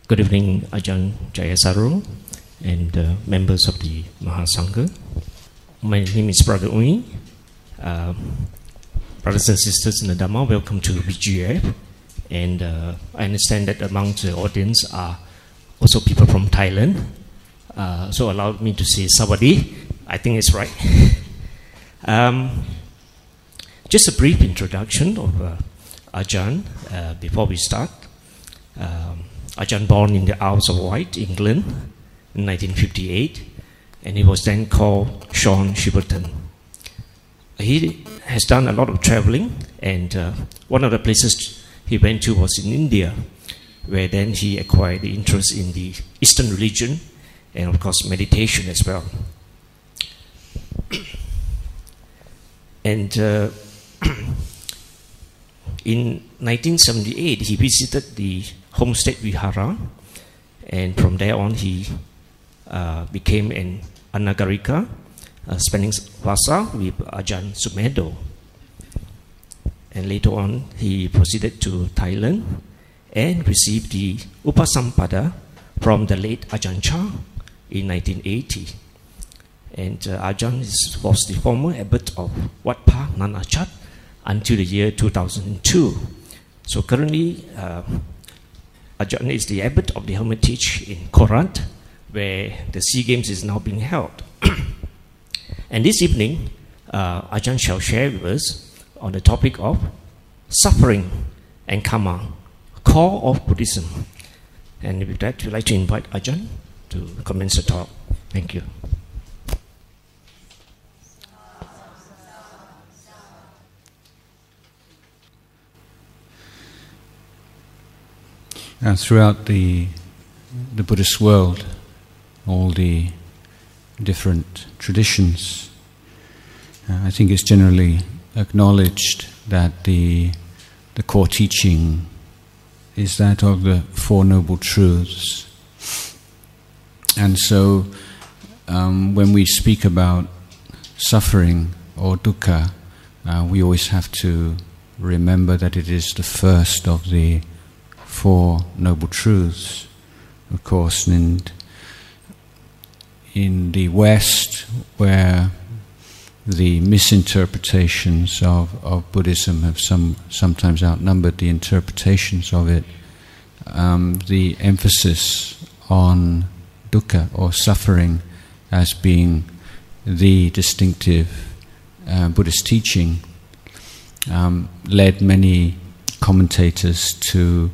Good evening, Ajahn Jayasaro and members of the Mahasangha. My name is Brother Ui. Brothers and sisters in the Dhamma, welcome to BGF. And I understand that among the audience are also people from Thailand. So allow me to say Sawadee. I think it's right. Just a brief introduction of Ajahn before we start. Ajahn born in the Isles of Wight, England in 1958, and he was then called Sean Shipperton. He has done a lot of traveling, and one of the places he went to was in India, where then he acquired the interest in the Eastern religion and of course meditation as well. And in 1978 he visited the Homestead Vihara, and from there on he became an Anagarika, spending Vasa with Ajahn Sumedho. And later on he proceeded to Thailand and received the Upasampada from the late Ajahn Chah in 1980. And Ajahn was the former abbot of Wat Pa Nanachat until the year 2002. So currently Ajahn is the abbot of the Hermitage in Korat, where the SEA Games is now being held. And this evening, Ajahn shall share with us on the topic of suffering and karma, core of Buddhism. And with that, we'd like to invite Ajahn to commence the talk. Thank you. Throughout the Buddhist world, all the different traditions, I think it's generally acknowledged that the core teaching is that of the Four Noble Truths. And so when we speak about suffering or dukkha, we always have to remember that it is the first of the Four Noble Truths. Of course, and in the West, where the misinterpretations of Buddhism have sometimes outnumbered the interpretations of it, the emphasis on dukkha or suffering as being the distinctive Buddhist teaching led many commentators to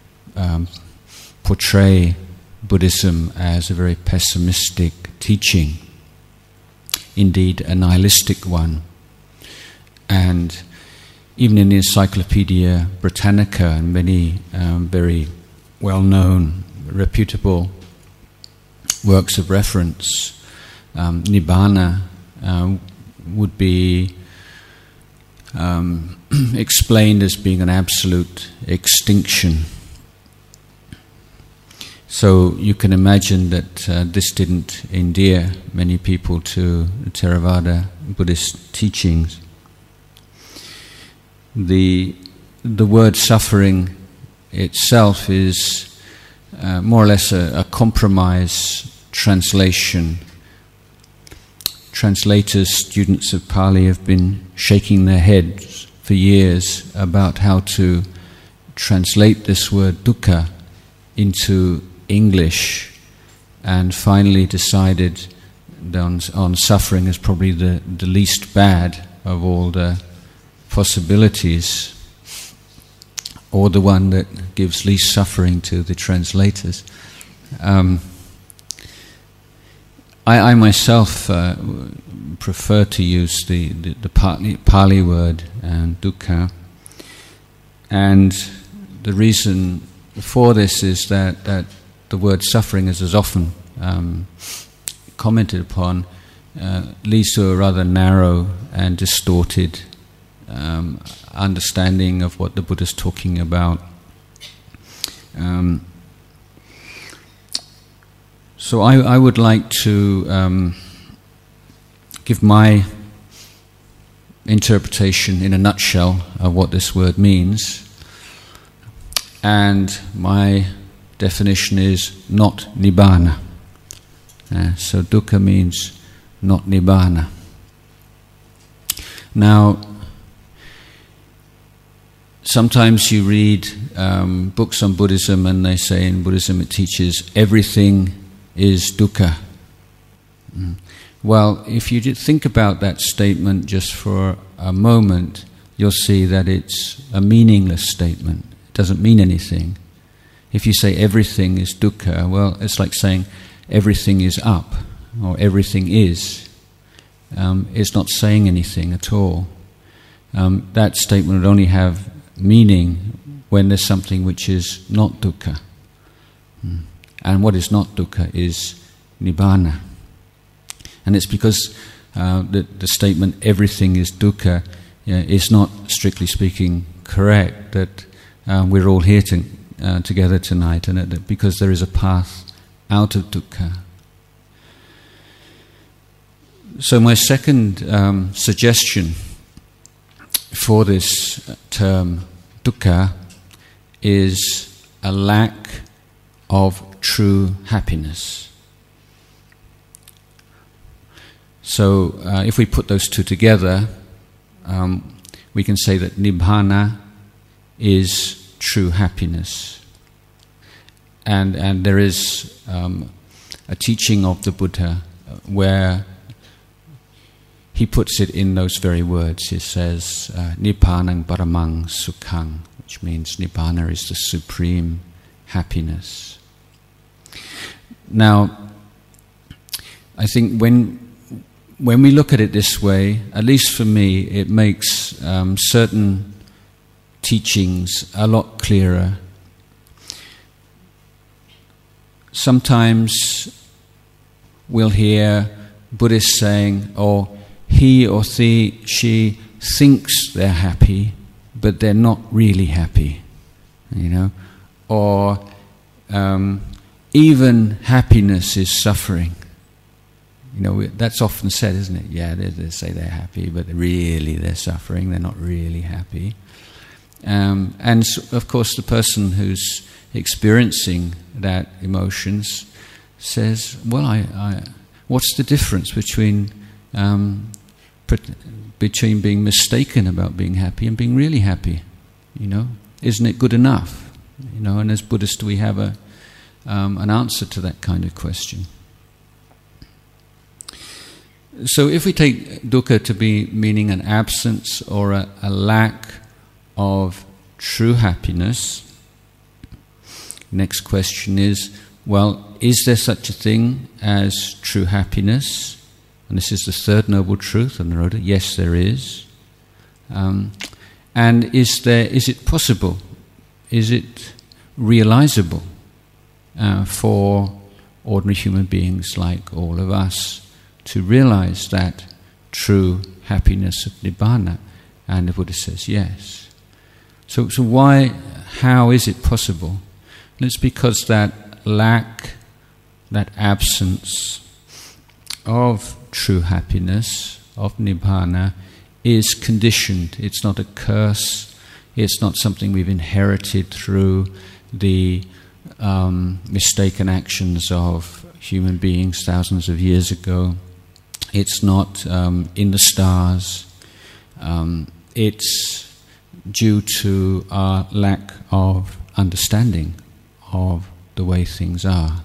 portray Buddhism as a very pessimistic teaching, indeed a nihilistic one. And even in the Encyclopedia Britannica and many very well-known, reputable works of reference, Nibbana would be explained as being an absolute extinction. So you can imagine that this didn't endear many people to the Theravada Buddhist teachings. The word suffering itself is more or less a compromise translation. Translators, students of Pali have been shaking their heads for years about how to translate this word dukkha into English, and finally decided on suffering as probably the least bad of all the possibilities, or the one that gives least suffering to the translators. I myself prefer to use the Pali word dukkha, and the reason for this is that the word suffering, as is often commented upon, leads to a rather narrow and distorted understanding of what the Buddha is talking about. So I would like to give my interpretation in a nutshell of what this word means, and my definition is not nibbana. So dukkha means not nibbana. Now, sometimes you read books on Buddhism and they say in Buddhism it teaches everything is dukkha. Well, if you think about that statement just for a moment, you'll see that it's a meaningless statement. It doesn't mean anything. If you say everything is dukkha, well, it's like saying everything is up or everything is. It's not saying anything at all. That statement would only have meaning when there's something which is not dukkha. And what is not dukkha is nibbana. And it's because the statement everything is dukkha is not, strictly speaking, correct, that we're all here together tonight, and that because there is a path out of dukkha. So my second suggestion for this term dukkha is a lack of true happiness. So if we put those two together, we can say that nibbana is true happiness. And there is a teaching of the Buddha where he puts it in those very words. He says, Nibbanang paramang sukhang, which means nibbana is the supreme happiness. Now, I think when we look at it this way, at least for me, it makes certain teachings a lot clearer. Sometimes we'll hear Buddhists saying, he or she thinks they're happy, but they're not really happy, or even happiness is suffering. That's often said, isn't it? Yeah, they say they're happy, but really they're suffering. They're not really happy. And of course, the person who's experiencing that emotions says, "Well, what's the difference between being mistaken about being happy and being really happy? Isn't it good enough? And as Buddhists, we have an answer to that kind of question." So if we take dukkha to be meaning an absence or a lack of true happiness, next question is, well, is there such a thing as true happiness? And this is the third noble truth on the road. Yes, there is. And is it possible? Is it realizable for ordinary human beings like all of us to realize that true happiness of nibbana? And the Buddha says yes. So how is it possible? And it's because that lack, that absence of true happiness, of nibbana, is conditioned. It's not a curse. It's not something we've inherited through the mistaken actions of human beings thousands of years ago. It's not in the stars. It's due to our lack of understanding of the way things are.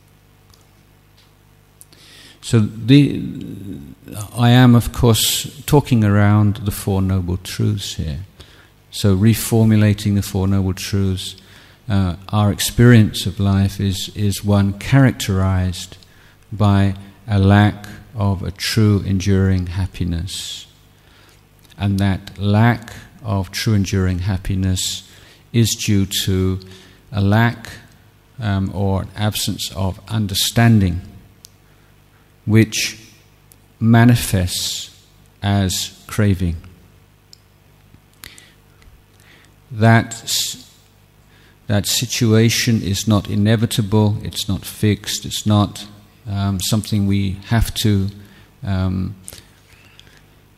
So I am, of course, talking around the Four Noble Truths here. So reformulating the Four Noble Truths, our experience of life is one characterized by a lack of a true enduring happiness. And that lack of true enduring happiness is due to a lack or an absence of understanding, which manifests as craving. That situation is not inevitable, it's not fixed, it's not something we have to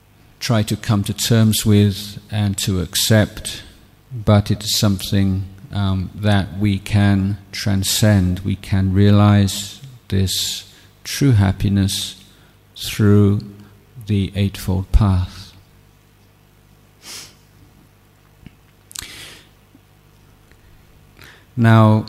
try to come to terms with and to accept, but it is something that we can transcend, we can realize this true happiness through the Eightfold Path. Now,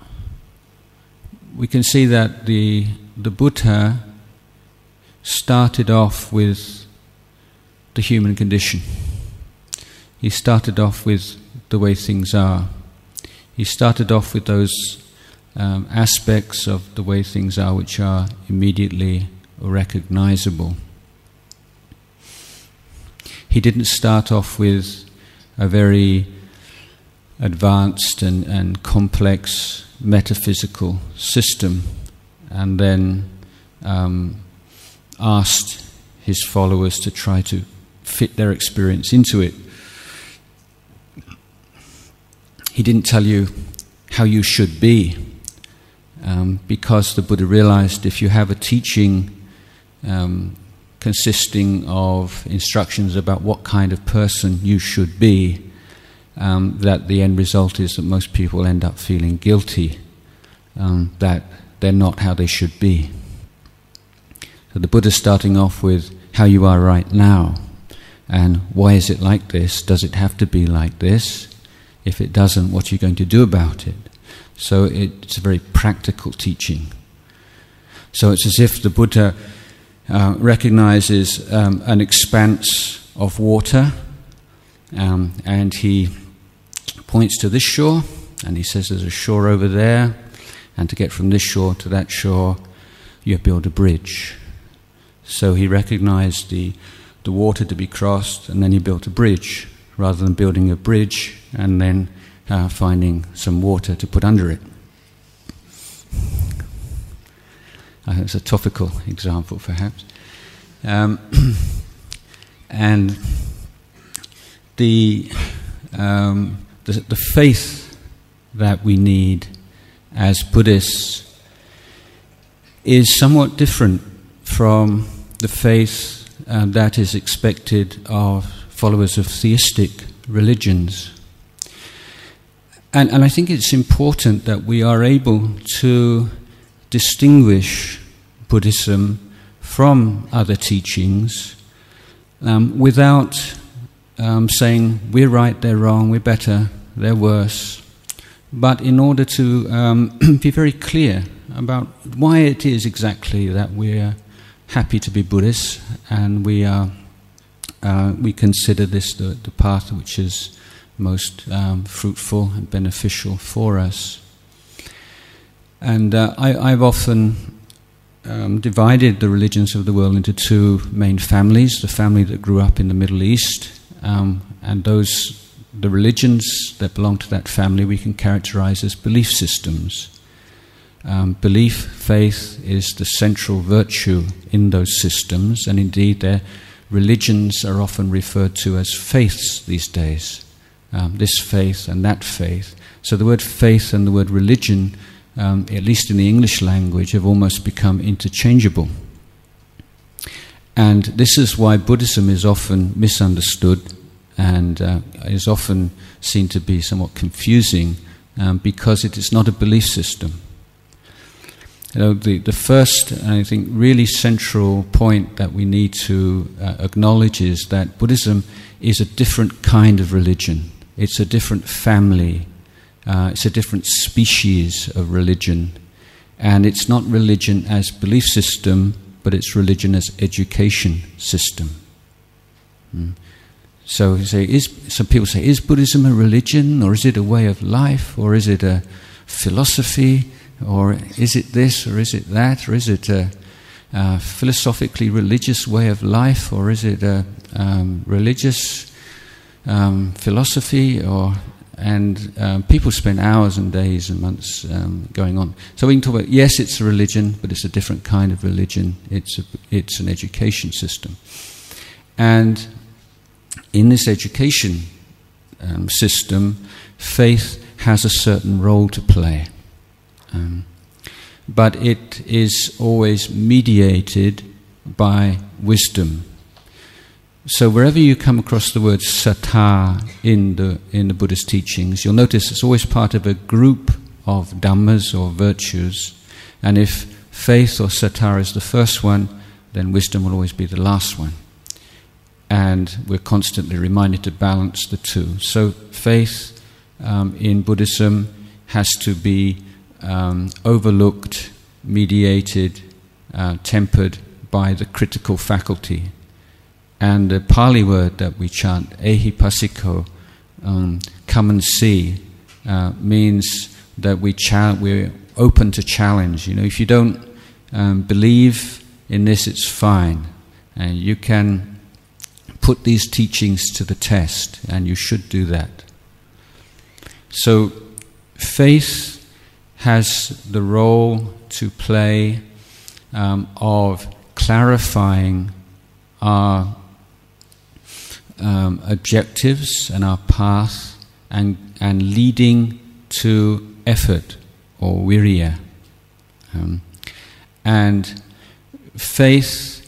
we can see that the Buddha started off with the human condition. He started off with the way things are. He started off with those aspects of the way things are which are immediately recognizable. He didn't start off with a very advanced and complex metaphysical system and then asked his followers to try to fit their experience into it. He didn't tell you how you should be, because the Buddha realized if you have a teaching consisting of instructions about what kind of person you should be, that the end result is that most people end up feeling guilty, that they're not how they should be. So the Buddha's starting off with how you are right now, and why is it like this? Does it have to be like this? If it doesn't, what are you going to do about it? So it's a very practical teaching. So it's as if the Buddha recognizes an expanse of water, and he points to this shore, and he says there's a shore over there, and to get from this shore to that shore, you build a bridge. So he recognized the water to be crossed, and then he built a bridge, rather than building a bridge and then finding some water to put under it. It's a topical example, perhaps. And the faith that we need as Buddhists is somewhat different from the faith that is expected of followers of theistic religions. And I think it's important that we are able to distinguish Buddhism from other teachings without saying we're right, they're wrong, we're better, they're worse, but in order to be very clear about why it is exactly that we're happy to be Buddhists, and we consider this the path which is most fruitful and beneficial for us. And I've often divided the religions of the world into two main families: the family that grew up in the Middle East, and the religions that belong to that family we can characterize as belief systems. Belief, faith, is the central virtue in those systems, and indeed their religions are often referred to as faiths these days. This faith and that faith. So the word faith and the word religion, at least in the English language, have almost become interchangeable. And this is why Buddhism is often misunderstood and is often seen to be somewhat confusing, because it is not a belief system. You know, the first, I think, really central point that we need to acknowledge is that Buddhism is a different kind of religion. It's a different family. It's a different species of religion. And it's not religion as belief system, but it's religion as education system. So some people say, is Buddhism a religion, or is it a way of life, or is it a philosophy, or is it this, or is it that, or is it a philosophically religious way of life, or is it a religious philosophy? And people spend hours and days and months going on. So we can talk about, yes, it's a religion, but it's a different kind of religion. It's an education system. And in this education system, faith has a certain role to play. But it is always mediated by wisdom. So wherever you come across the word sattha in the Buddhist teachings, you'll notice it's always part of a group of dhammas or virtues. And if faith or sattha is the first one, then wisdom will always be the last one. And we're constantly reminded to balance the two. So faith in Buddhism has to be overlooked, mediated, tempered by the critical faculty. And the Pali word that we chant, ehipassiko, come and see, means that we're open to challenge. You know, if you don't believe in this, it's fine. And you can put these teachings to the test, and you should do that. So faith has the role to play of clarifying our objectives and our path, and leading to effort or virya. And faith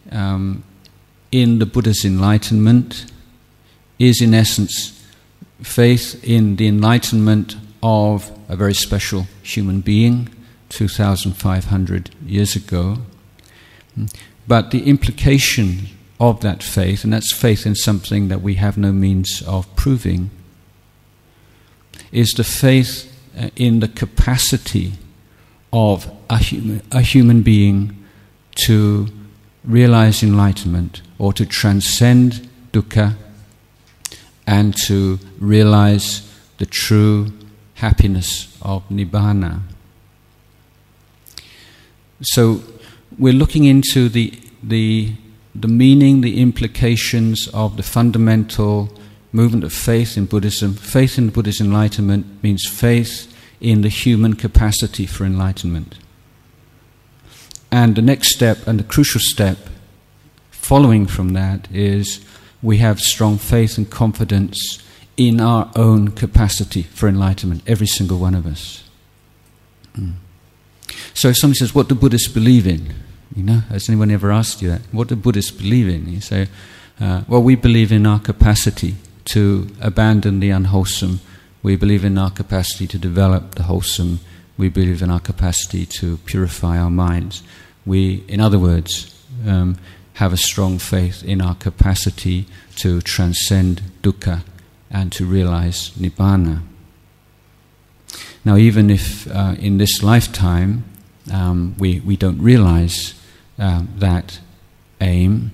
in the Buddha's enlightenment is, in essence, faith in the enlightenment of a very special human being 2,500 years ago. But the implication of that faith, and that's faith in something that we have no means of proving, is the faith in the capacity of a human being to realize enlightenment, or to transcend dukkha, and to realize the true happiness of nibbana. So we're looking into the meaning, the implications of the fundamental movement of faith in Buddhism. Faith in Buddhist enlightenment means faith in the human capacity for enlightenment. And the next step, and the crucial step following from that, is we have strong faith and confidence in our own capacity for enlightenment, every single one of us. So if somebody says, what do Buddhists believe in? You know, has anyone ever asked you that? What do Buddhists believe in? You say, well, we believe in our capacity to abandon the unwholesome. We believe in our capacity to develop the wholesome. We believe in our capacity to purify our minds. We, in other words, have a strong faith in our capacity to transcend dukkha and to realize nibbana. Now, even if in this lifetime we don't realize that aim,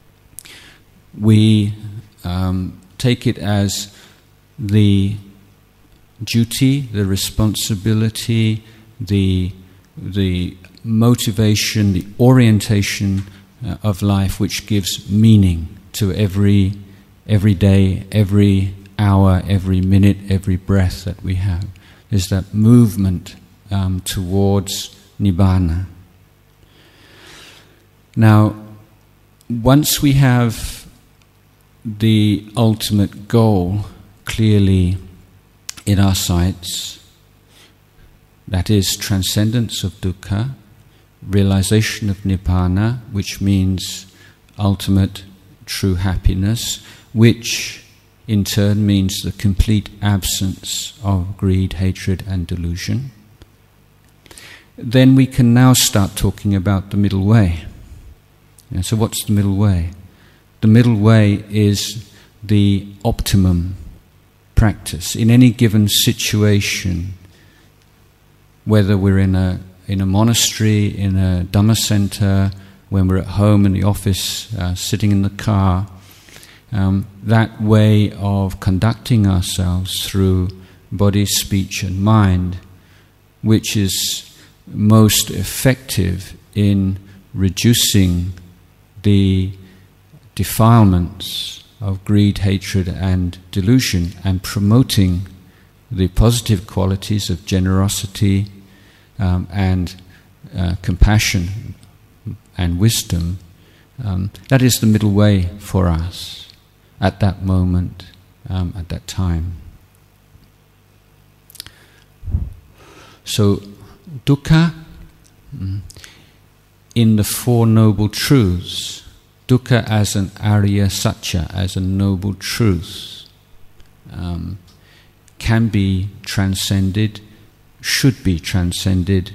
we take it as the duty, the responsibility, the motivation, the orientation of life which gives meaning to every day, every hour, every minute, every breath that we have. There's that movement towards nibbana. Now, once we have the ultimate goal clearly in our sights, that is transcendence of dukkha, realization of nibbana, which means ultimate true happiness, which in turn means the complete absence of greed, hatred and delusion, then we can now start talking about the middle way. And so what's the middle way? The middle way is the optimum practice in any given situation, whether we're in a monastery, in a Dhamma center, when we're at home, in the office, sitting in the car. That way of conducting ourselves through body, speech and mind, which is most effective in reducing the defilements of greed, hatred and delusion, and promoting the positive qualities of generosity and compassion and wisdom. That is the middle way for us at that moment, at that time. So dukkha, in the Four Noble Truths, dukkha as an Arya Satya, as a noble truth, can be transcended, should be transcended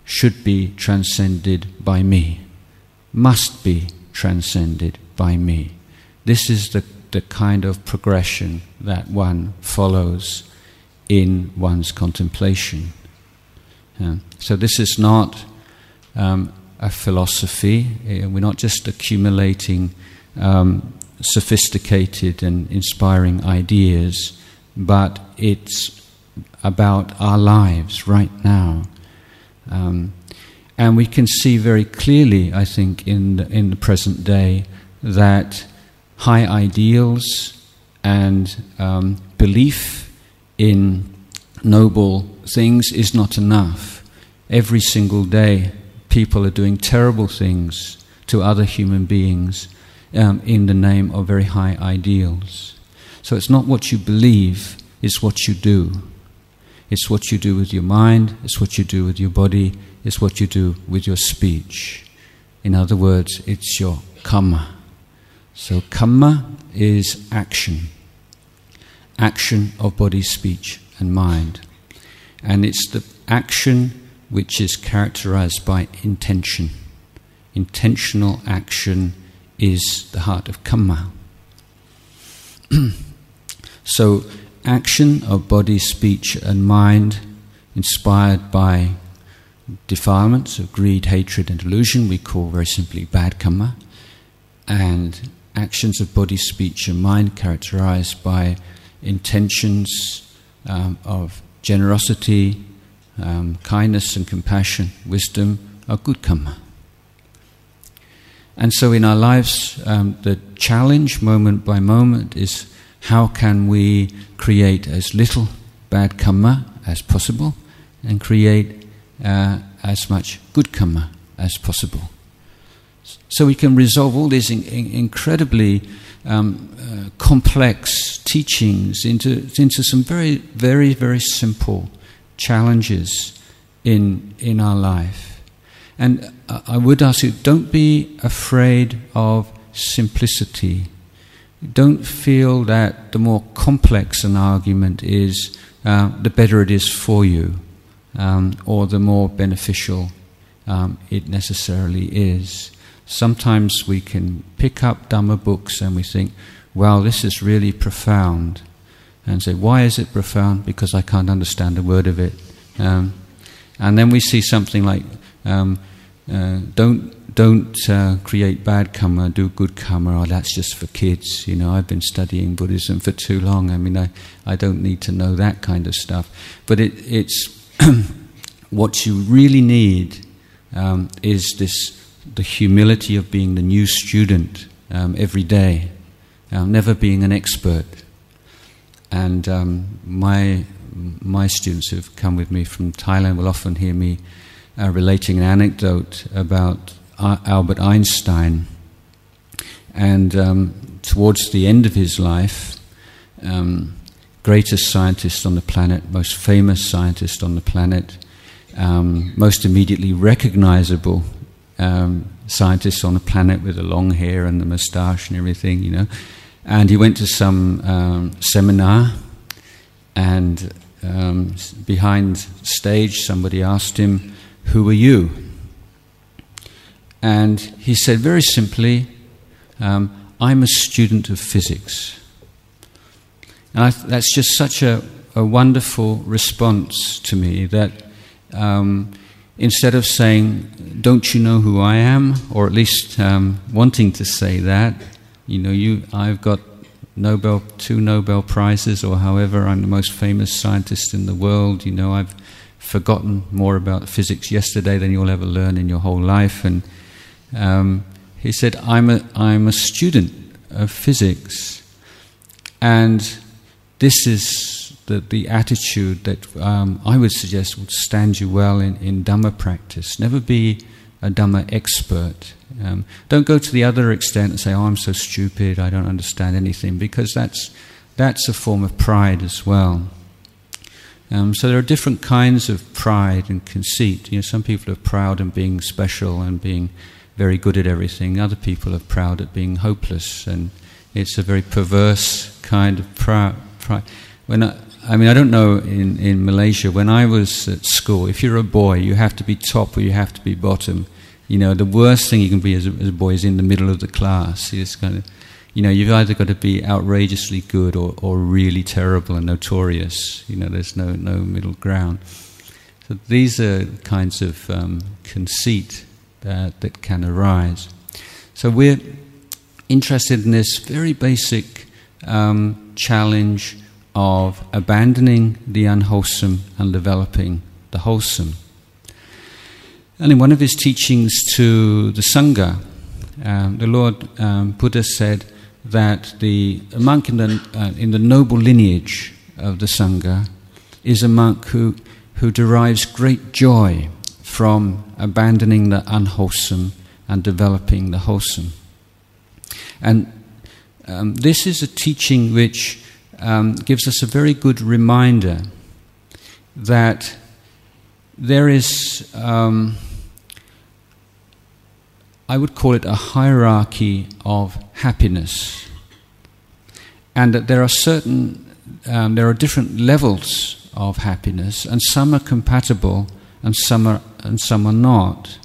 by me, must be transcended by me. This is the kind of progression that one follows in one's contemplation. So this is not a philosophy. We're not just accumulating sophisticated and inspiring ideas, but it's about our lives right now. And we can see very clearly, I think, in the present day, that high ideals and belief in noble things is not enough. Every single day, people are doing terrible things to other human beings in the name of very high ideals. So it's not what you believe, it's what you do. It's what you do with your mind, it's what you do with your body, it's what you do with your speech. In other words, it's your kamma. So kamma is action. Action of body, speech and mind. And it's the action which is characterized by intention. Intentional action is the heart of kamma. So action of body, speech and mind inspired by defilements of greed, hatred and delusion we call very simply bad kamma, and actions of body, speech and mind characterized by intentions of generosity, kindness and compassion, wisdom are good kamma. And so in our lives, the challenge moment by moment is how can we create as little bad kamma as possible and create as much good karma as possible. So we can resolve all these incredibly complex teachings into some very, very, very simple challenges in our life. And I would ask you, don't be afraid of simplicity. Don't feel that the more complex an argument is, the better it is for you, or the more beneficial it necessarily is. Sometimes we can pick up Dhamma books and we think, wow, this is really profound. And say, why is it profound? Because I can't understand a word of it. And then we see something like, don't create bad karma, do good karma. Oh, that's just for kids. You know, I've been studying Buddhism for too long. I mean, I don't need to know that kind of stuff. But it's what you really need is the humility of being the new student every day, never being an expert. And my students who've come with me from Thailand will often hear me relating an anecdote about Albert Einstein. And towards the end of his life, greatest scientist on the planet, most famous scientist on the planet, most immediately recognizable scientist on the planet with the long hair and the moustache and everything, you know. And he went to some seminar, and behind stage somebody asked him, "Who are you?" And he said very simply, "I'm a student of physics." And that's just such a wonderful response to me, that instead of saying, "Don't you know who I am?" or at least wanting to say that, you know, I've got 2 Nobel Prizes, or however, I'm the most famous scientist in the world, you know, I've forgotten more about physics yesterday than you'll ever learn in your whole life. And he said, I'm a student of physics. And this is the attitude that I would suggest would stand you well in Dhamma practice. Never be a Dhamma expert. Don't go to the other extent and say, "Oh, I'm so stupid, I don't understand anything," because that's a form of pride as well. So there are different kinds of pride and conceit. You know, some people are proud in being special and being very good at everything. Other people are proud at being hopeless, and it's a very perverse kind of pride. I mean, I don't know in Malaysia, when I was at school, if you're a boy, you have to be top or you have to be bottom. You know, the worst thing you can be as a boy is in the middle of the class. It's kind of, you know, you've either got to be outrageously good or really terrible and notorious. You know, there's no middle ground. So these are kinds of conceit that can arise. So we're interested in this very basic challenge of abandoning the unwholesome and developing the wholesome. And in one of his teachings to the Sangha, the Lord Buddha said that a monk in the noble lineage of the Sangha is a monk who derives great joy from abandoning the unwholesome and developing the wholesome. And this is a teaching which gives us a very good reminder that there is, I would call it a hierarchy of happiness, and that there are different levels of happiness, and some are compatible and some are not.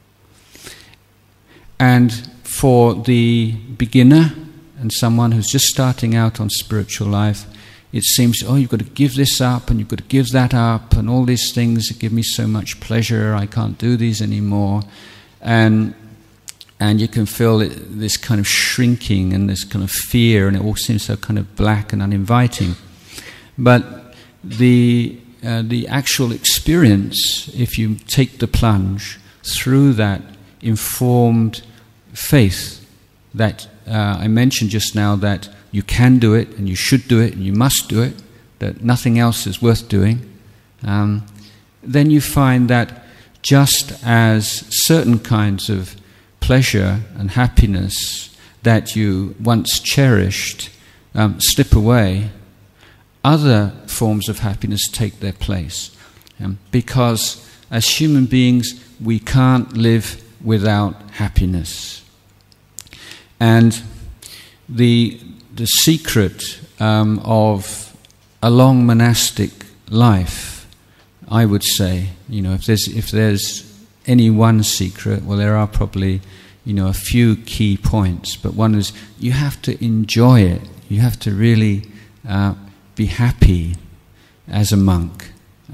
And for the beginner and someone who's just starting out on spiritual life, it seems, you've got to give this up and you've got to give that up, and all these things that give me so much pleasure, I can't do these anymore. And you can feel this kind of shrinking and this kind of fear, and it all seems so kind of black and uninviting. But the actual experience, if you take the plunge through that informed faith that I mentioned just now, that you can do it and you should do it and you must do it, that nothing else is worth doing, then you find that just as certain kinds of pleasure and happiness that you once cherished slip away, other forms of happiness take their place. Because as human beings, we can't live without happiness. And the secret of a long monastic life, I would say, if there's any one secret, well, there are probably, a few key points. But one is, you have to enjoy it. You have to really be happy as a monk.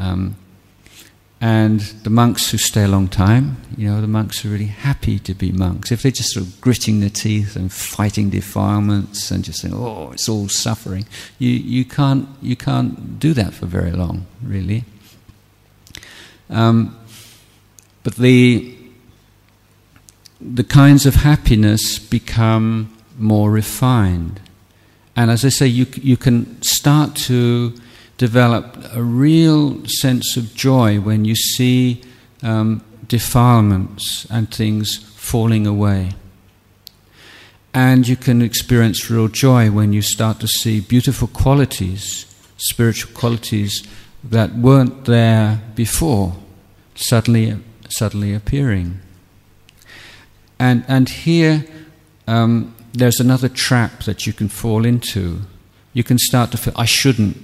And the monks who stay a long time, the monks are really happy to be monks. If they're just sort of gritting their teeth and fighting defilements and just saying, it's all suffering, you can't do that for very long, really. But the kinds of happiness become more refined. And as I say, you can start to develop a real sense of joy when you see defilements and things falling away. And you can experience real joy when you start to see beautiful qualities, spiritual qualities that weren't there before, suddenly appearing. And here there's another trap that you can fall into. You can start to feel, I shouldn't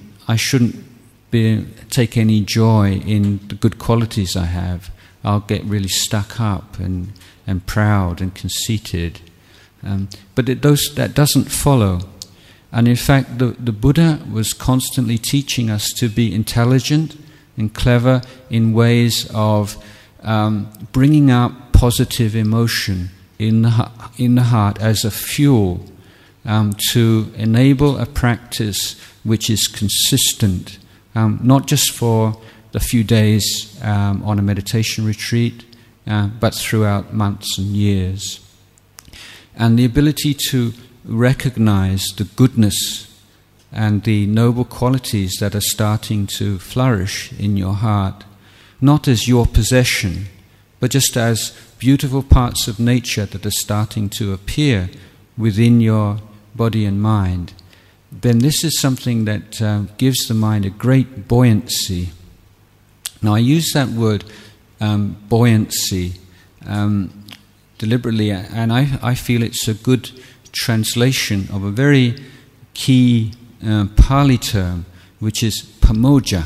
take any joy in the good qualities I have. I'll get really stuck up and proud and conceited. But that doesn't follow. And in fact, the Buddha was constantly teaching us to be intelligent and clever in ways of bringing up positive emotion in the heart as a fuel to enable a practice which is consistent, not just for the few days on a meditation retreat, but throughout months and years. And the ability to recognize the goodness and the noble qualities that are starting to flourish in your heart, not as your possession, but just as beautiful parts of nature that are starting to appear within your body and mind, then this is something that gives the mind a great buoyancy. Now, I use that word buoyancy deliberately, and I feel it's a good translation of a very key Pali term, which is pamoja.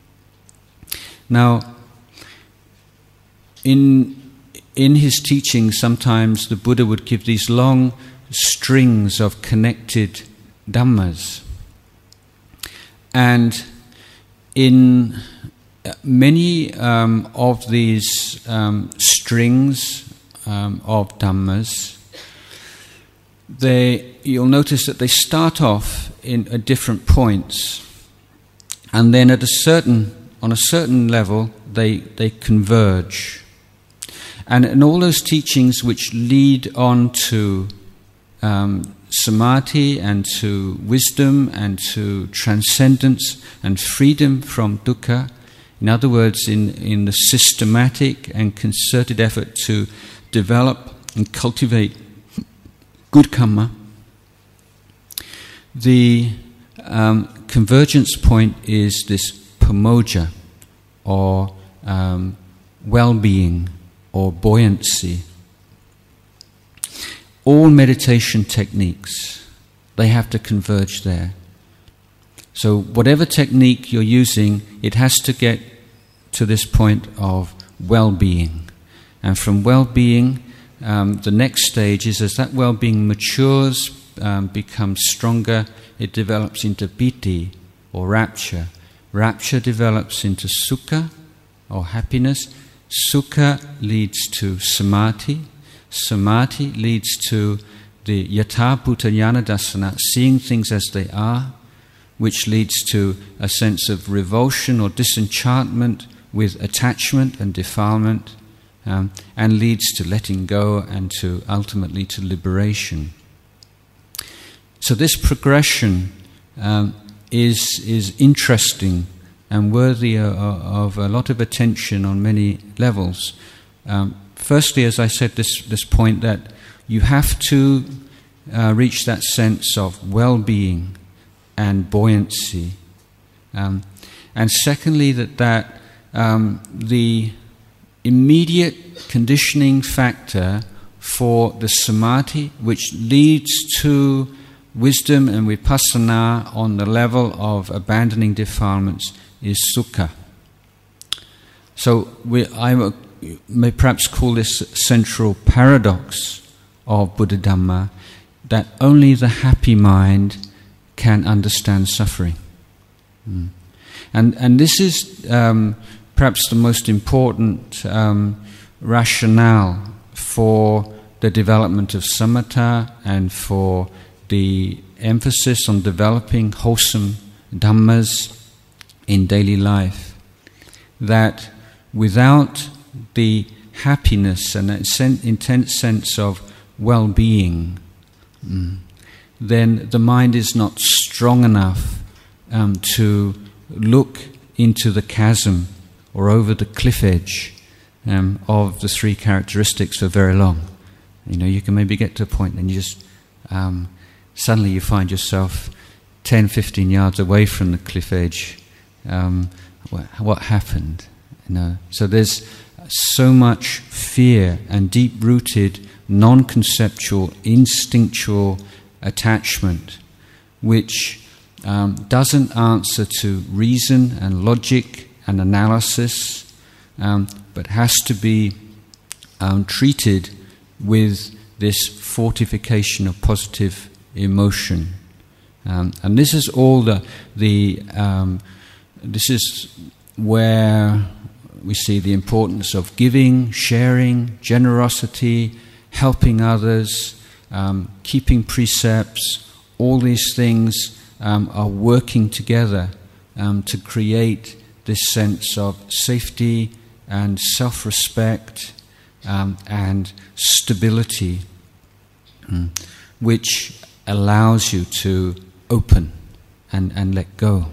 Now, in his teachings, sometimes the Buddha would give these long strings of connected Dhammas. And in many of these strings of Dhammas, you'll notice that they start off at different points, and then on a certain level they converge. And in all those teachings which lead on to samadhi and to wisdom and to transcendence and freedom from dukkha, in other words, in the systematic and concerted effort to develop and cultivate good karma, the convergence point is this pamoja, or well-being, or buoyancy. All meditation techniques, they have to converge there. So whatever technique you're using, it has to get to this point of well-being. And from well-being, the next stage is as that well-being matures, becomes stronger, it develops into piti, or rapture. Rapture develops into sukha, or happiness. Sukha leads to samadhi. Samadhi leads to the yatha bhuta jnana dassana, seeing things as they are, which leads to a sense of revulsion or disenchantment with attachment and defilement, and leads to letting go and to ultimately to liberation. So this progression is interesting and worthy of a lot of attention on many levels. Firstly, as I said, this point that you have to reach that sense of well-being and buoyancy, and secondly, that the immediate conditioning factor for the samadhi, which leads to wisdom and vipassana on the level of abandoning defilements, is sukha. So I may perhaps call this central paradox of Buddha Dhamma, that only the happy mind can understand suffering. And this is perhaps the most important rationale for the development of samatha and for the emphasis on developing wholesome dhammas in daily life, that without the happiness and that intense sense of well-being, then the mind is not strong enough to look into the chasm or over the cliff edge of the three characteristics for very long. You can maybe get to a point and you just suddenly you find yourself 10, 15 yards away from the cliff edge. What happened? So there's so much fear and deep-rooted, non-conceptual, instinctual attachment, which doesn't answer to reason and logic and analysis, but has to be treated with this fortification of positive emotion. And this is all this is where we see the importance of giving, sharing, generosity, helping others, keeping precepts. All these things are working together to create this sense of safety and self-respect and stability, which allows you to open and let go.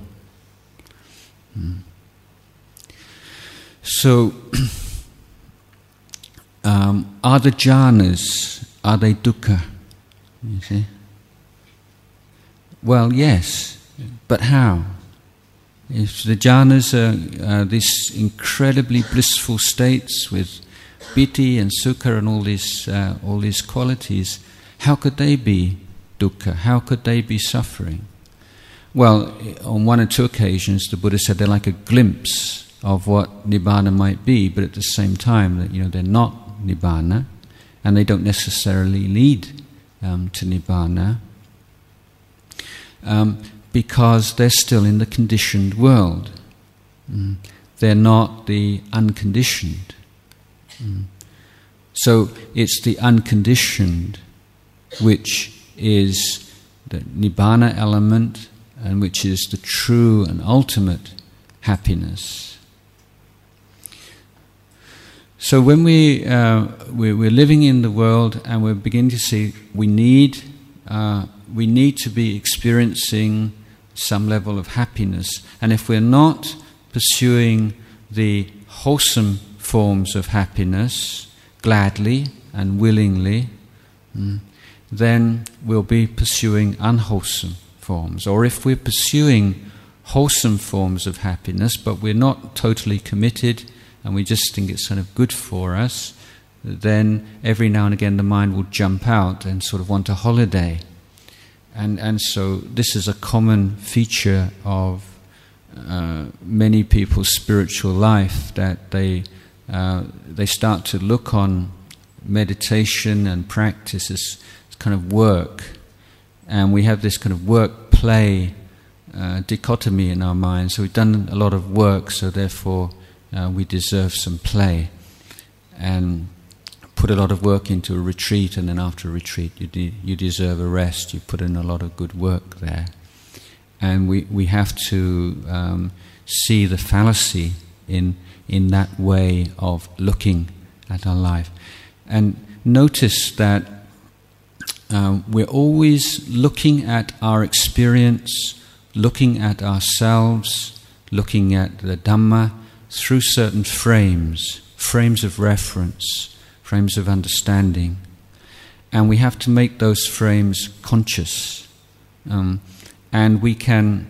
So, are the jhanas, are they dukkha? You see? Well, yes, but how? If the jhanas are these incredibly blissful states with piti and sukha and all these qualities, how could they be dukkha? How could they be suffering? Well, on one or two occasions, the Buddha said they're like a glimpse of what nibbana might be, but at the same time, that they're not nibbana, and they don't necessarily lead to nibbana, because they're still in the conditioned world. They're not the unconditioned. So it's the unconditioned which is the nibbana element, and which is the true and ultimate happiness. So when we're living in the world and we're beginning to see we need to be experiencing some level of happiness, and if we're not pursuing the wholesome forms of happiness gladly and willingly, then we'll be pursuing unwholesome forms. Or if we're pursuing wholesome forms of happiness, but we're not totally committed and we just think it's kind of good for us, then every now and again the mind will jump out and sort of want a holiday. And so this is a common feature of many people's spiritual life, that they start to look on meditation and practice as kind of work, and we have this kind of work-play dichotomy in our minds. So we've done a lot of work, so therefore we deserve some play, and put a lot of work into a retreat, and then after a retreat you deserve a rest. You put in a lot of good work there. And we have to see the fallacy in that way of looking at our life. And notice that we're always looking at our experience, looking at ourselves, looking at the Dhamma through certain frames of reference, frames of understanding. And we have to make those frames conscious. And we can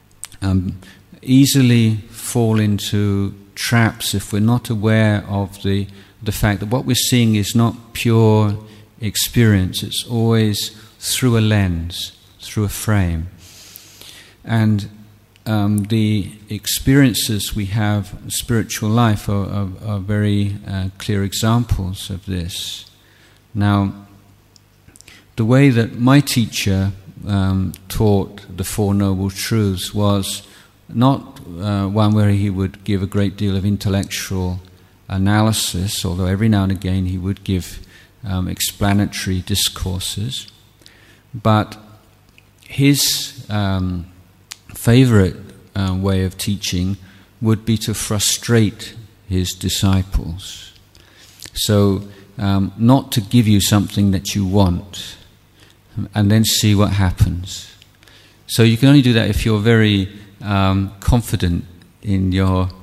easily fall into traps if we're not aware of the fact that what we're seeing is not pure experience. It's always through a lens, through a frame. And the experiences we have in spiritual life are very clear examples of this. Now, the way that my teacher taught the Four Noble Truths was not one where he would give a great deal of intellectual analysis, although every now and again he would give explanatory discourses. But his favorite way of teaching would be to frustrate his disciples. So not to give you something that you want, and then see what happens. So you can only do that if you're very confident in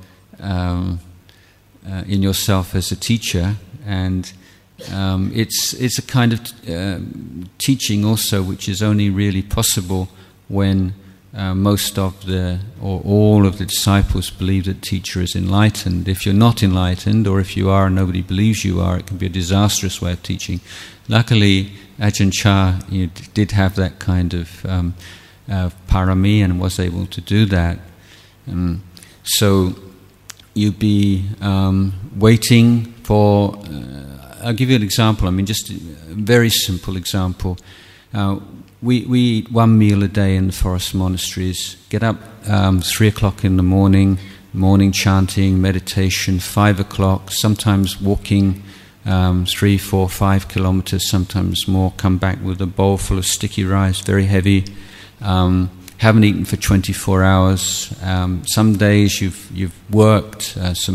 yourself as a teacher, and it's a kind of teaching also which is only really possible when most of or all of the disciples believe that teacher is enlightened. If you're not enlightened, or if you are and nobody believes you are, it can be a disastrous way of teaching. Luckily, Ajahn Chah did have that kind of parami and was able to do that. So you'd be waiting for... I'll give you an example. Just a very simple example. We eat one meal a day in the forest monasteries, get up 3 o'clock in the morning chanting, meditation, 5 o'clock, sometimes walking 3, 4, 5 kilometers, sometimes more, come back with a bowl full of sticky rice, very heavy, haven't eaten for 24 hours. Some days you've worked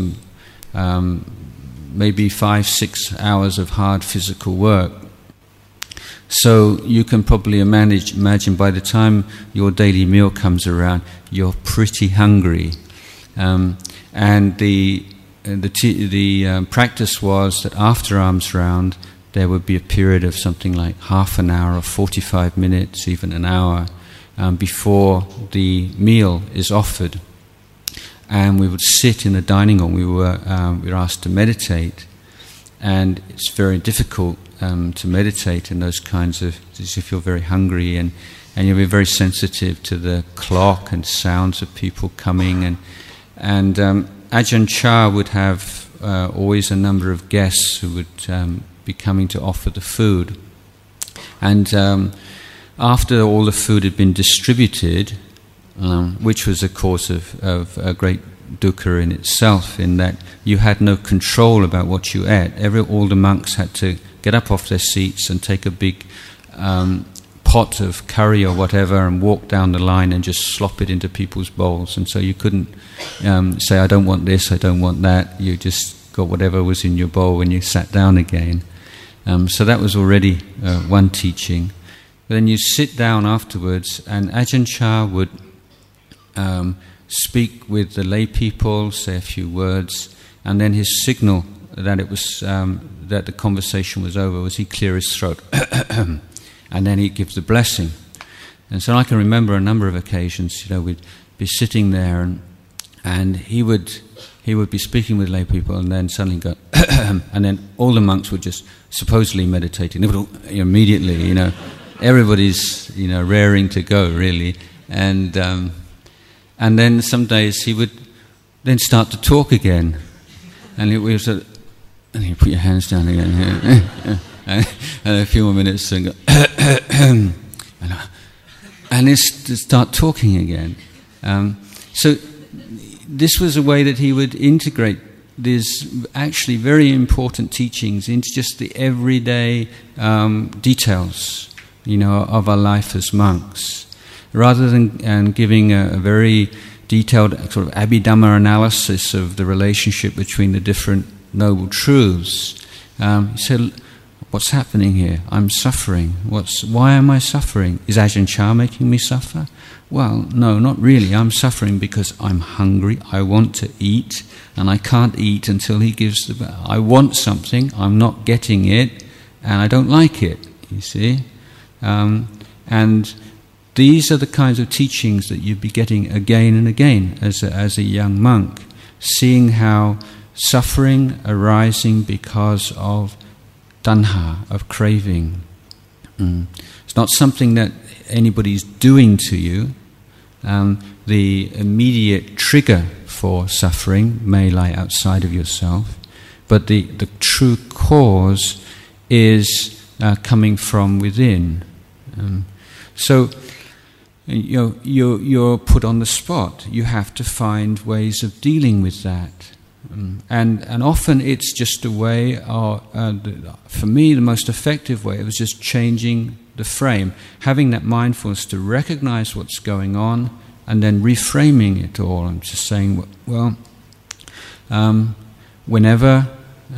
maybe 5-6 hours of hard physical work. So you can probably imagine by the time your daily meal comes around, you're pretty hungry. And the practice was that after alms round, there would be a period of something like half an hour or 45 minutes, even an hour, before the meal is offered. And we would sit in the dining hall. We were asked to meditate. and it's very difficult to meditate in those kinds of, as you feel very hungry, and you'll be very sensitive to the clock and sounds of people coming, and Ajahn Chah would have always a number of guests who would be coming to offer the food, and after all the food had been distributed, which was a cause of a great dukkha in itself, in that you had no control about what you ate. All the monks had to get up off their seats and take a big pot of curry or whatever and walk down the line and just slop it into people's bowls. And so you couldn't say, I don't want this, I don't want that. You just got whatever was in your bowl when you sat down again. So that was already one teaching. But then you sit down afterwards, and Ajahn Chah would speak with the lay people, say a few words, and then his signal that it was that the conversation was over was he'd clear his throat, and then he'd give the blessing. And so I can remember a number of occasions, we'd be sitting there, and he would be speaking with lay people, and then suddenly go, and then all the monks would just supposedly meditating. They would all, immediately, everybody's raring to go, really, and then some days he would then start to talk again, and we would say, and you put your hands down again, and a few more minutes, and go, and they start talking again. So this was a way that he would integrate these actually very important teachings into just the everyday details, of our life as monks, rather than giving a very detailed sort of Abhidhamma analysis of the relationship between the different noble truths. He said, what's happening here? I'm suffering. Why am I suffering? Is Ajahn Chah making me suffer? Well, no, not really. I'm suffering because I'm hungry, I want to eat, and I can't eat until he gives I want something, I'm not getting it, and I don't like it, you see. And these are the kinds of teachings that you'd be getting again and again as a young monk, seeing how suffering arising because of tanha, of craving. It's not something that anybody's doing to you. The immediate trigger for suffering may lie outside of yourself, but the true cause is coming from within. So you're put on the spot. You have to find ways of dealing with that. And often it's just a way, for me the most effective way, it was just changing the frame, having that mindfulness to recognize what's going on and then reframing it all. I'm just saying, well, whenever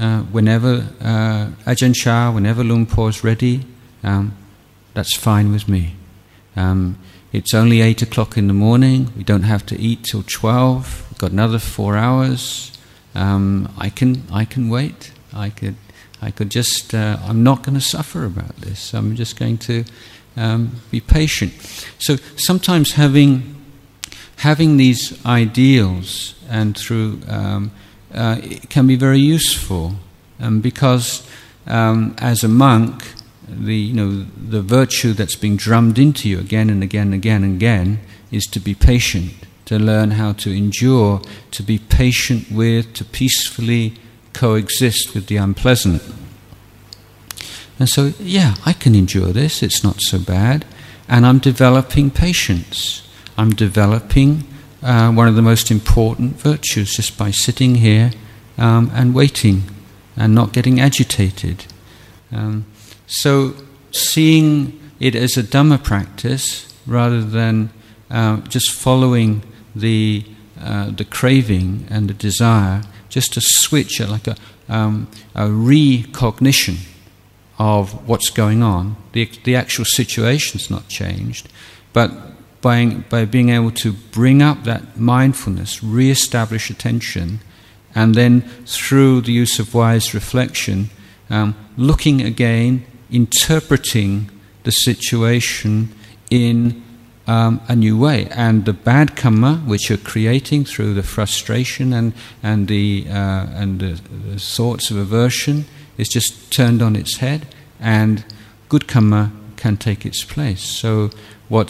Ajahn Chah, whenever Luang Por is ready, that's fine with me. It's only 8 o'clock in the morning, we don't have to eat till 12, we've got another 4 hours. I can wait. I could just. I'm not going to suffer about this. I'm just going to be patient. So sometimes having these ideals and through it can be very useful, because as a monk, the virtue that's being drummed into you again and again and again and again is to be patient. To learn how to endure, to be patient with, to peacefully coexist with the unpleasant. And so, I can endure this, it's not so bad. And I'm developing patience. I'm developing one of the most important virtues just by sitting here and waiting and not getting agitated. So seeing it as a Dhamma practice rather than just following the craving and the desire, just to switch it, like a recognition of what's going on. The actual situation's not changed, but by being able to bring up that mindfulness, re-establish attention, and then through the use of wise reflection, looking again, interpreting the situation in a new way, and the bad karma which you're creating through the frustration and the thoughts of aversion, is just turned on its head, and good karma can take its place. So what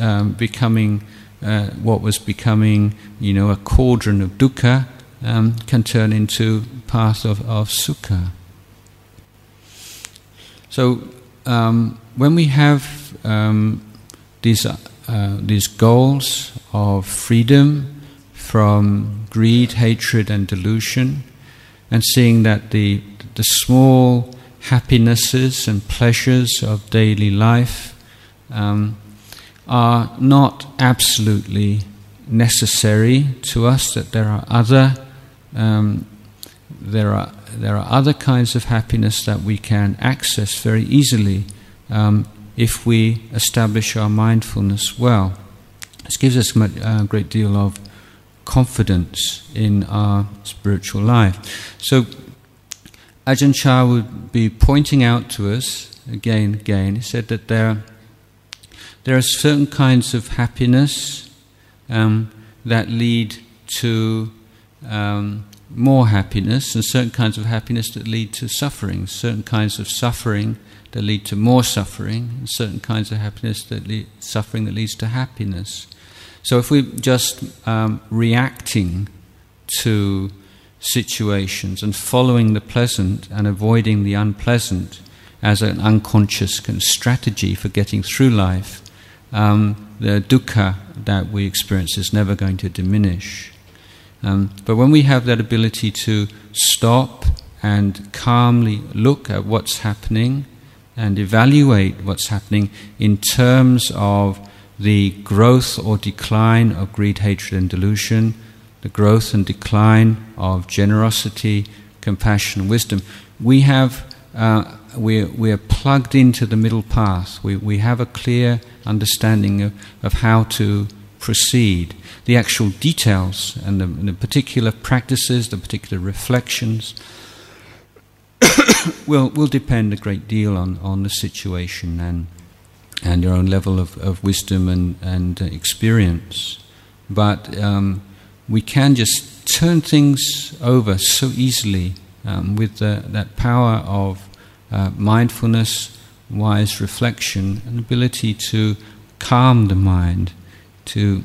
was becoming, a cauldron of dukkha can turn into path of sukha. So when we have these goals of freedom from greed, hatred, and delusion, and seeing that the small happinesses and pleasures of daily life are not absolutely necessary to us, that there are other kinds of happiness that we can access very easily if we establish our mindfulness well. This gives us a great deal of confidence in our spiritual life. So Ajahn Chah would be pointing out to us again. He said that there are certain kinds of happiness that lead to more happiness, and certain kinds of happiness that lead to suffering. Certain kinds of suffering that lead to more suffering, and certain kinds of happiness suffering that leads to happiness. So if we're just reacting to situations and following the pleasant and avoiding the unpleasant as an unconscious kind of strategy for getting through life, the dukkha that we experience is never going to diminish. But when we have that ability to stop and calmly look at what's happening and evaluate what's happening in terms of the growth or decline of greed, hatred, and delusion, the growth and decline of generosity, compassion, and wisdom, we're plugged into the middle path. We have a clear understanding of how to proceed. The actual details and the particular practices, the particular reflections will depend a great deal on the situation and your own level of wisdom and experience. But we can just turn things over so easily with that power of mindfulness, wise reflection, and ability to calm the mind, to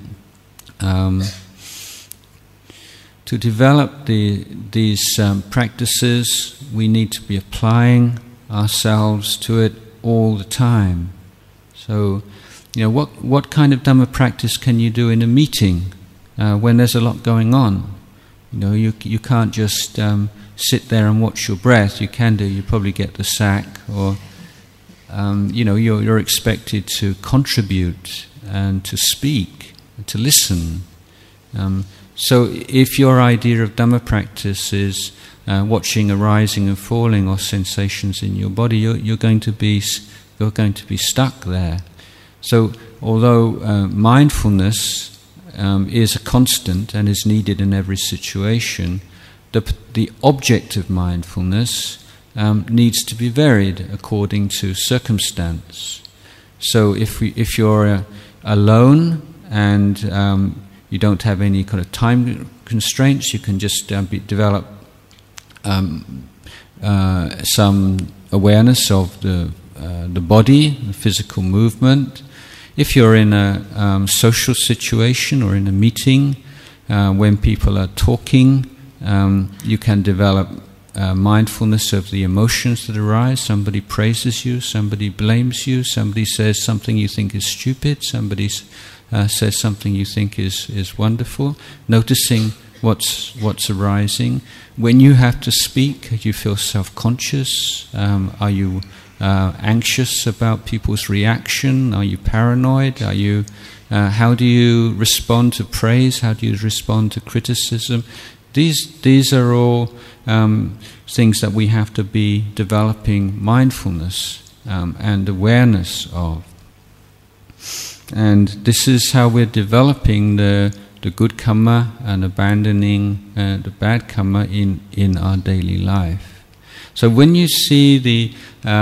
develop these practices. We need to be applying ourselves to it all the time. So, what kind of Dhamma practice can you do in a meeting when there's a lot going on? You can't just sit there and watch your breath. You probably get the sack, or you're expected to contribute and to speak, and to listen. So if your idea of Dhamma practice is watching arising and falling or sensations in your body, you're going to be stuck there. So although mindfulness is a constant and is needed in every situation, the object of mindfulness needs to be varied according to circumstance. So if you're alone and you don't have any kind of time constraints, you can just develop some awareness of the body, the physical movement. If you're in a social situation or in a meeting when people are talking, you can develop mindfulness of the emotions that arise. Somebody praises you, somebody blames you, somebody says something you think is stupid, somebody says something you think is wonderful. Noticing what's arising. When you have to speak, you feel self-conscious. Are you anxious about people's reaction? Are you paranoid? How do you respond to praise? How do you respond to criticism? These are all things that we have to be developing mindfulness and awareness of. And this is how we're developing the good karma and abandoning the bad karma in our daily life. So when you see the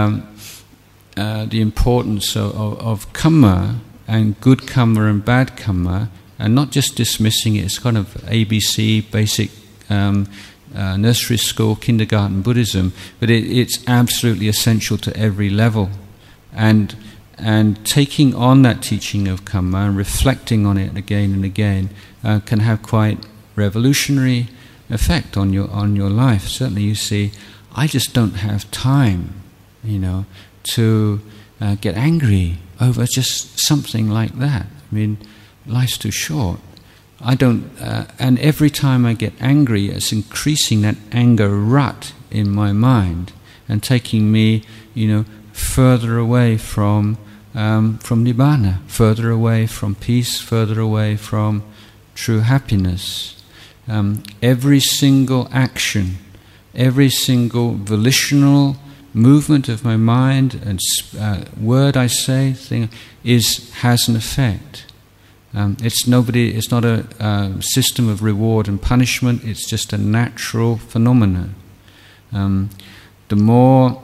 importance of karma and good karma and bad karma, and not just dismissing it as kind of ABC, basic nursery school, kindergarten Buddhism, but it's absolutely essential to every level. And taking on that teaching of Kamma and reflecting on it again and again can have quite revolutionary effect on your life. Certainly, you see, I just don't have time, to get angry over just something like that. I mean, life's too short. I don't, and every time I get angry, it's increasing that anger rut in my mind and taking me, further away from nibbana, further away from peace, further away from true happiness. Every single action, every single volitional movement of my mind and word I say, has an effect. It's not a system of reward and punishment. It's just a natural phenomenon. The more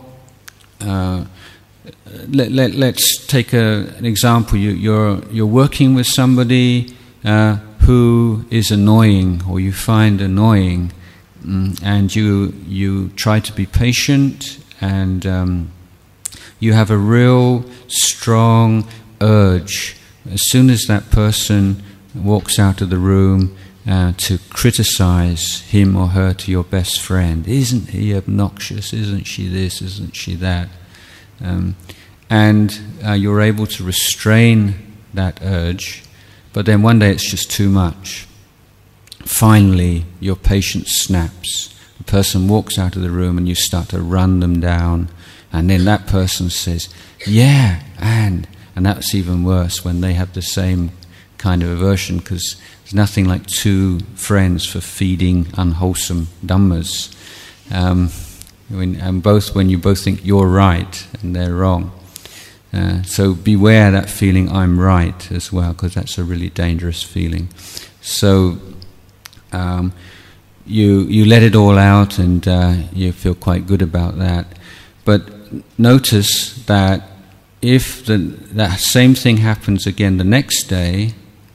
let's take an example. You're working with somebody who is annoying, or you find annoying, and you try to be patient, and you have a real strong urge as soon as that person walks out of the room to criticize him or her to your best friend. Isn't he obnoxious? Isn't she this? Isn't she that? And you're able to restrain that urge, but then one day it's just too much. Finally, your patience snaps. The person walks out of the room and you start to run them down, and then that person says, yeah, and that's even worse when they have the same kind of aversion, because there's nothing like two friends for feeding unwholesome dhammas. When you both think you're right and they're wrong. So beware that feeling, I'm right, as well, because that's a really dangerous feeling. So you let it all out, and you feel quite good about that. But notice that if that same thing happens again the next day,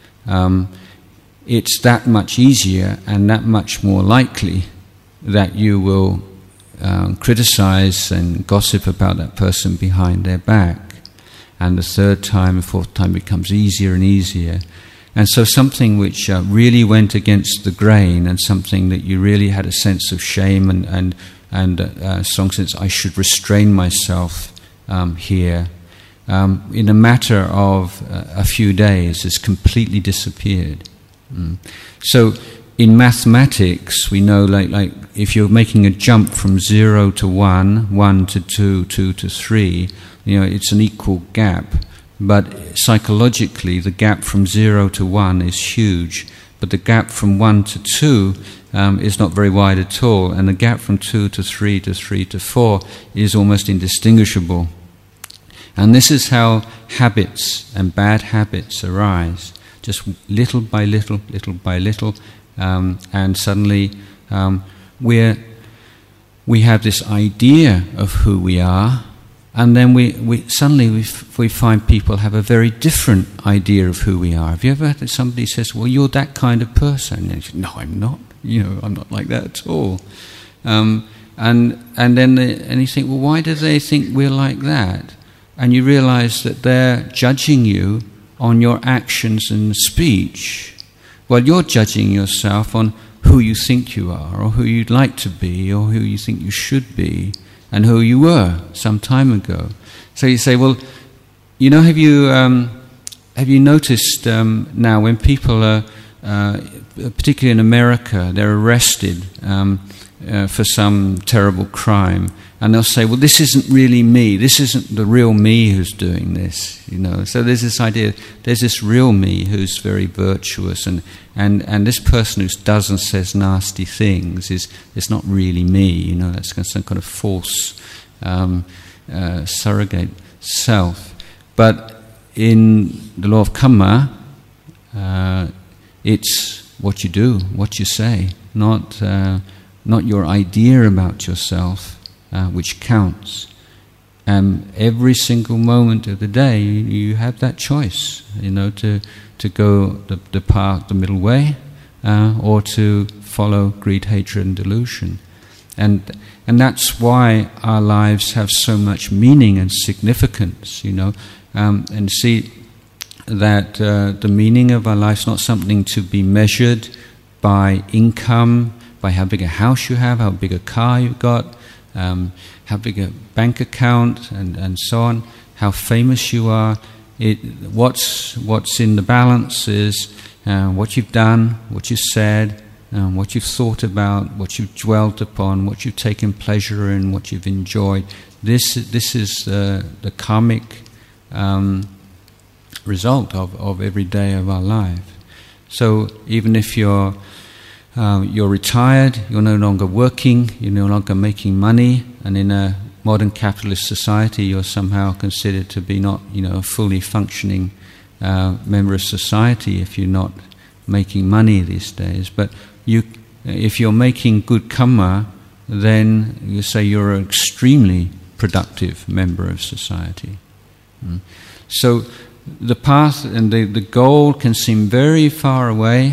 it's that much easier and that much more likely that you will criticize and gossip about that person behind their back. And the third time and fourth time becomes easier and easier. And so something which really went against the grain, and something that you really had a sense of shame and a strong sense, I should restrain myself here, in a matter of a few days has completely disappeared. So in mathematics, we know like if you're making a jump from 0 to 1, 1 to 2, 2 to 3, it's an equal gap. But psychologically, the gap from 0 to 1 is huge. But the gap from 1 to 2 is not very wide at all. And the gap from 2 to 3 to 3 to 4 is almost indistinguishable. And this is how habits and bad habits arise. Just little by little, little by little. And suddenly we have this idea of who we are. And then we suddenly find people have a very different idea of who we are. Have you ever had somebody says, well, you're that kind of person? And you say, no, I'm not. I'm not like that at all. And then you think, well, why do they think we're like that? And you realize that they're judging you on your actions and speech. Well, you're judging yourself on who you think you are, or who you'd like to be, or who you think you should be, and who you were some time ago. So you say, well, have you noticed now when people are, particularly in America, they're arrested for some terrible crime, and they'll say, well, this isn't really me. This isn't the real me who's doing this. So there's this idea. There's this real me who's very virtuous, and this person who does and says nasty things is not really me. That's some kind of false surrogate self. But in the law of Kamma, it's what you do, what you say, not your idea about yourself, which counts. Every single moment of the day, you have that choice, to go the path, the middle way, or to follow greed, hatred, and delusion. And that's why our lives have so much meaning and significance, and see that the meaning of our life is not something to be measured by income, by how big a house you have, how big a car you've got, how big a bank account, and so on, how famous you are. What's in the balance is what you've done, what you've said, what you've thought about, what you've dwelt upon, what you've taken pleasure in, what you've enjoyed. This is the karmic result of every day of our life. So even if you're retired, you're no longer working, you're no longer making money, and in a modern capitalist society you're somehow considered to be not, a fully functioning member of society if you're not making money these days. But if you're making good karma, then you say you're an extremely productive member of society. So the path and the goal can seem very far away,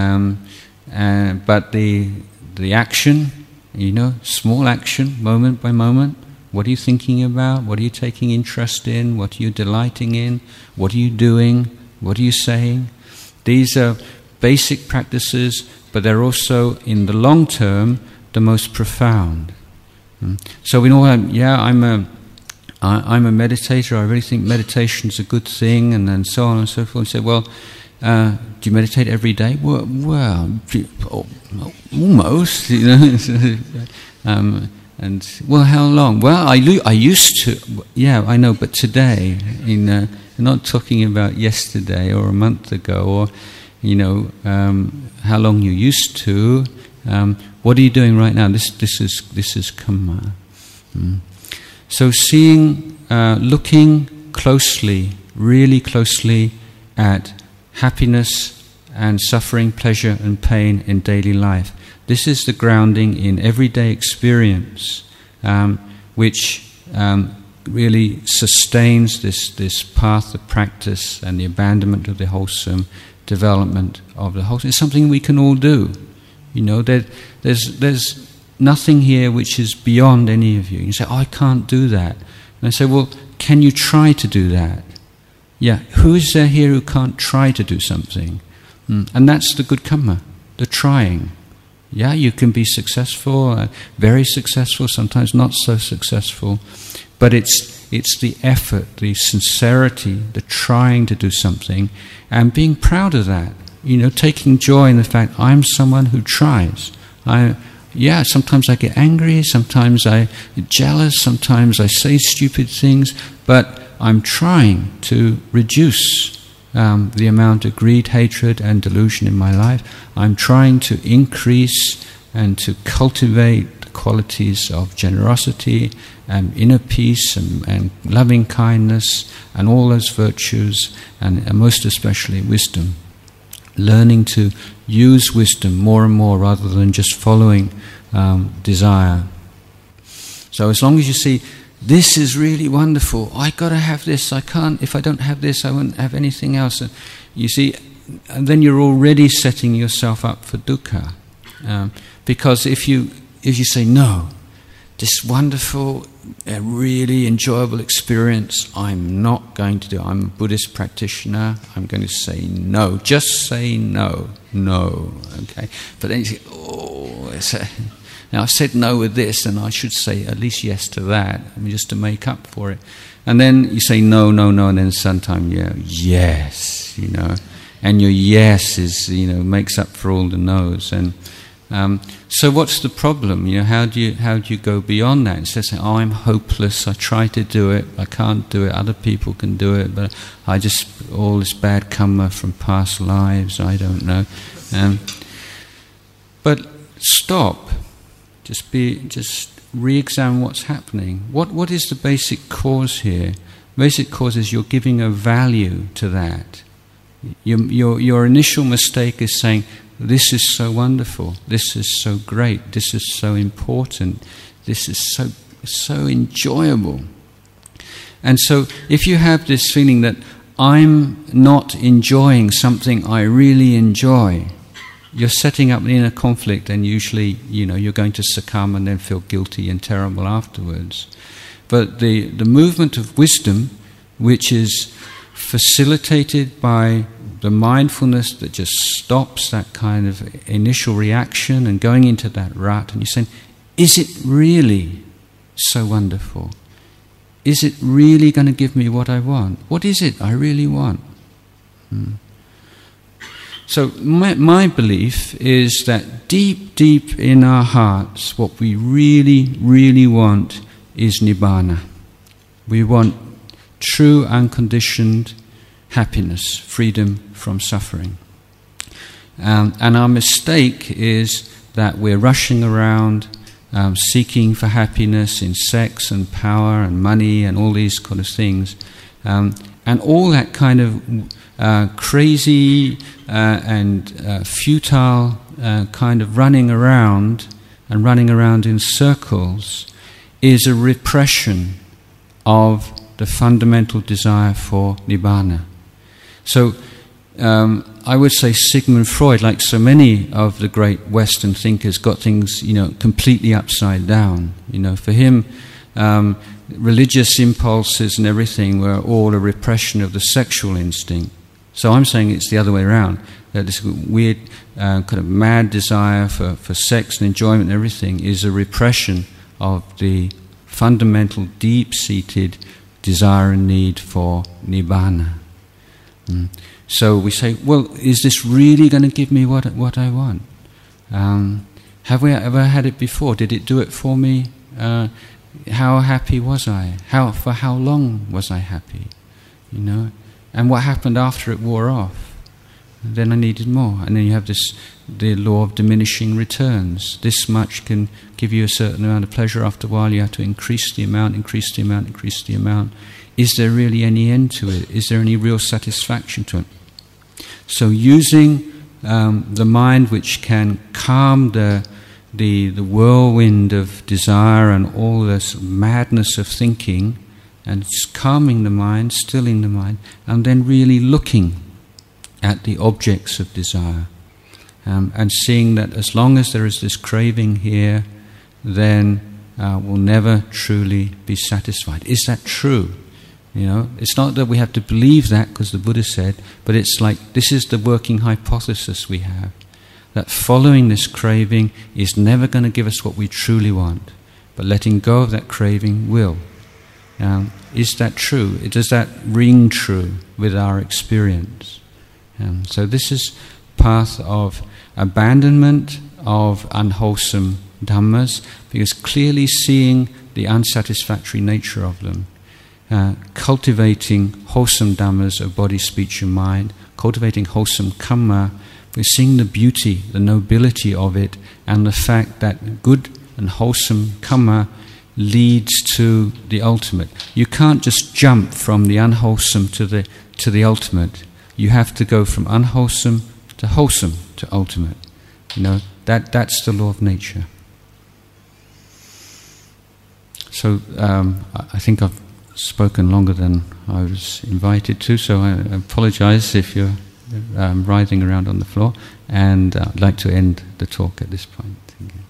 but the action, small action, moment by moment. What are you thinking about? What are you taking interest in? What are you delighting in? What are you doing? What are you saying? These are basic practices, but they're also, in the long term, the most profound. So we know, I'm a meditator. I really think meditation is a good thing, and then so on and so forth. And say, well, do you meditate every day? Well, almost, and well, how long? Well, I used to. Yeah, I know, but today, we're not talking about yesterday or a month ago, or how long you used to. What are you doing right now? This is karma. So looking closely, really closely at happiness and suffering, pleasure and pain in daily life. This is the grounding in everyday experience, which really sustains this path of practice and the abandonment of the wholesome, development of the wholesome. It's something we can all do. There's nothing here which is beyond any of you. You say, I can't do that. And I say, well, can you try to do that? Yeah, who is there here who can't try to do something? And that's the good karma, the trying. Yeah, you can be successful, very successful, sometimes not so successful, but it's the effort, the sincerity, the trying to do something, and being proud of that. Taking joy in the fact I'm someone who tries. Sometimes I get angry, sometimes I get jealous, sometimes I say stupid things, but I'm trying to reduce the amount of greed, hatred and delusion in my life. I'm trying to increase and to cultivate the qualities of generosity and inner peace and loving kindness and all those virtues, and most especially wisdom. Learning to use wisdom more and more rather than just following desire. So as long as you see, this is really wonderful, I got to have this, I can't, if I don't have this I won't have anything else. You see, and then you're already setting yourself up for dukkha. Because if you say, no, this wonderful, really enjoyable experience, I'm not going to do. I'm a Buddhist practitioner, I'm going to say no. Just say no. No. Okay? But then you say, now I said no with this, and I should say at least yes to that, just to make up for it. And then you say no, and then sometimes yes, and your yes is, makes up for all the no's. And so what's the problem? How do you go beyond that? Instead of saying, oh, I'm hopeless, I try to do it, I can't do it, other people can do it, but all this bad karma from past lives, I don't know. But stop. Just re-examine what's happening. What is the basic cause here? Basic cause is you're giving a value to that. Your initial mistake is saying, this is so wonderful, this is so great, this is so important, this is so enjoyable. And so if you have this feeling that I'm not enjoying something I really enjoy, you're setting up an inner conflict, and usually, you're going to succumb and then feel guilty and terrible afterwards. But the movement of wisdom, which is facilitated by the mindfulness that just stops that kind of initial reaction and going into that rut, and you're saying, is it really so wonderful? Is it really going to give me what I want? What is it I really want? So my belief is that deep, deep in our hearts, what we really, really want is Nibbana. We want true, unconditioned happiness, freedom from suffering. And our mistake is that we're rushing around seeking for happiness in sex and power and money and all these kind of things. And all that kind of crazy and futile kind of running around in circles is a repression of the fundamental desire for Nibbana. So I would say Sigmund Freud, like so many of the great Western thinkers, got things, completely upside down. For him, religious impulses and everything were all a repression of the sexual instinct. So I'm saying it's the other way around. That this weird kind of mad desire for sex and enjoyment and everything is a repression of the fundamental, deep-seated desire and need for Nibbana. So we say, well, is this really going to give me what I want? Have we ever had it before? Did it do it for me? How happy was I? For how long was I happy? And what happened after it wore off? And then I needed more. And then you have the law of diminishing returns. This much can give you a certain amount of pleasure. After a while you have to increase the amount. Is there really any end to it? Is there any real satisfaction to it? So using the mind, which can calm the whirlwind of desire and all this madness of thinking, and calming the mind, stilling the mind, and then really looking at the objects of desire, and seeing that as long as there is this craving here, then we'll never truly be satisfied. Is that true? It's not that we have to believe that because the Buddha said, but it's like this is the working hypothesis we have, that following this craving is never going to give us what we truly want, but letting go of that craving will. Is that true? Does that ring true with our experience? So this is path of abandonment of unwholesome dhammas, because clearly seeing the unsatisfactory nature of them, cultivating wholesome dhammas of body, speech and mind, cultivating wholesome kamma, we're seeing the beauty, the nobility of it, and the fact that good and wholesome kamma leads to the ultimate. You can't just jump from the unwholesome to the ultimate. You have to go from unwholesome to wholesome to ultimate. That's the law of nature. So I think I've spoken longer than I was invited to, so I apologize if you're writhing around on the floor, and I'd like to end the talk at this point. Thank you.